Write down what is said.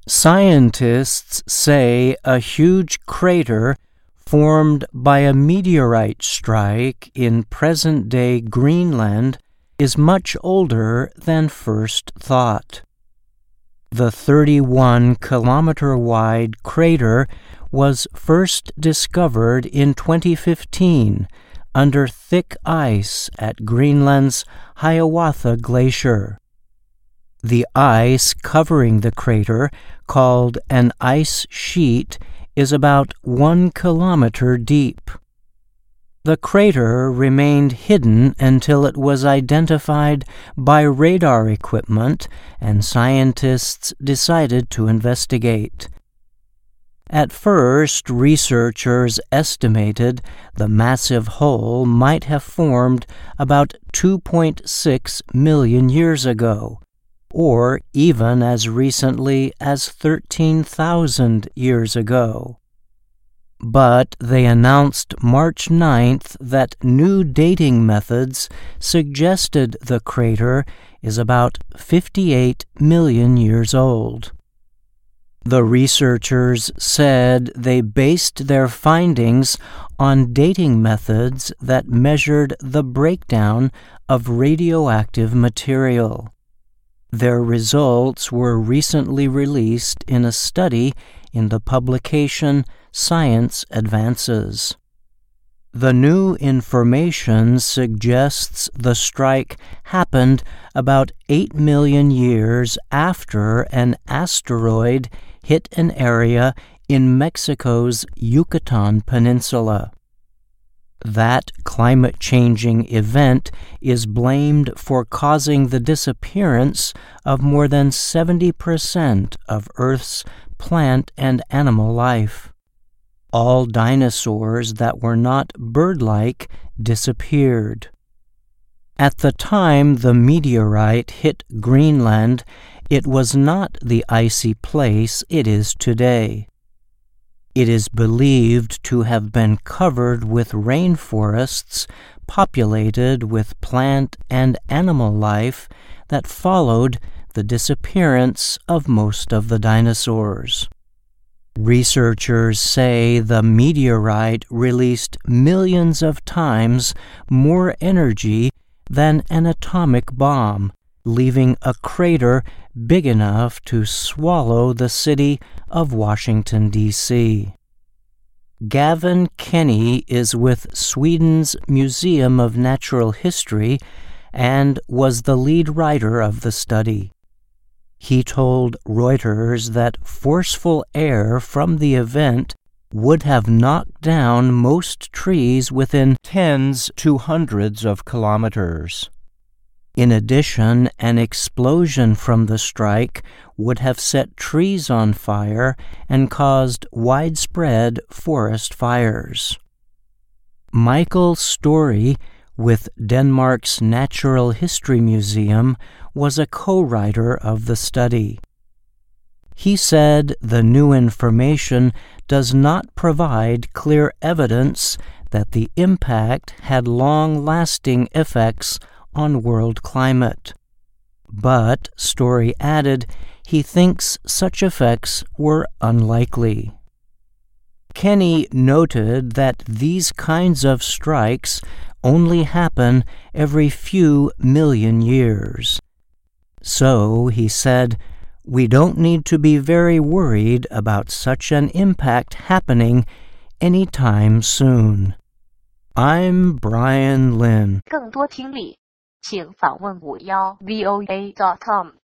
Scientists say a huge crater formed by a meteorite strike in present-day Greenland is much older than first thought. The 31-kilometer-wide crater was first discovered in 2015 under thick ice at Greenland's Hiawatha Glacier. The ice covering the crater, called an ice sheet, is about 1 kilometer deep. The crater remained hidden until it was identified by radar equipment, and scientists decided to investigate. At first, researchers estimated the massive hole might have formed about 2.6 million years ago, or even as recently as 13,000 years ago. But they announced March 9th that new dating methods suggested the crater is about 58 million years old. The researchers said they based their findings on dating methods that measured the breakdown of radioactive material. Their results were recently released in a study in the publication Science Advances. The new information suggests the strike happened about 8 million years after an asteroid hit an area in Mexico's Yucatan Peninsula. That climate-changing event is blamed for causing the disappearance of more than 70% of Earth's plant and animal life. All dinosaurs that were not bird-like disappeared. At the time the meteorite hit Greenland, it was not the icy place it is today. It is believed to have been covered with rainforests populated with plant and animal life that followed the disappearance of most of the dinosaurs. Researchers say the meteorite released millions of times more energy than an atomic bomb, leaving a crater big enough to swallow the city of Washington, D.C. Gavin Kenny is with Sweden's Museum of Natural History and was the lead writer of the study. He told Reuters that forceful air from the event would have knocked down most trees within tens to hundreds of kilometers. In addition, an explosion from the strike would have set trees on fire and caused widespread forest fires. Michael Story, with Denmark's Natural History Museum, was a co-writer of the study. He said the new information does not provide clear evidence that the impact had long-lasting effects on world climate. But, Story added, he thinks such effects were unlikely. Kenny noted that these kinds of strikes only happen every few million years. So, he said, we don't need to be very worried about such an impact happening anytime soon. I'm Brian Lynn. 更多听力，请访问51voa.com。